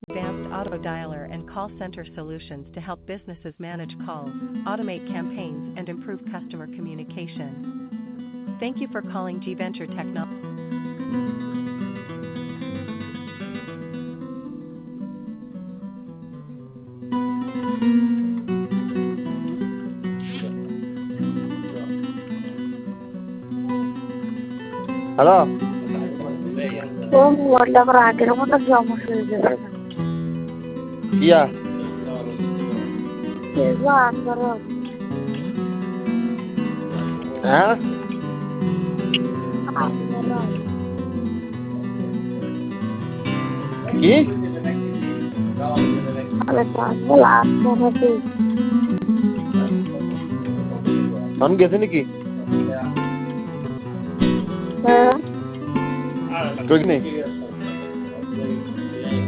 advanced auto dialer and call center solutions to help businesses manage calls, automate campaigns, and improve customer communication. Thank you for calling G Venture Technology. Hello ও মোবাইলটা আবার আগের মতো সমস্যা হয়ে যাবে ইয়া হ্যাঁ কি ফোন গেছে নাকি হ্যাঁ ঠিক নেই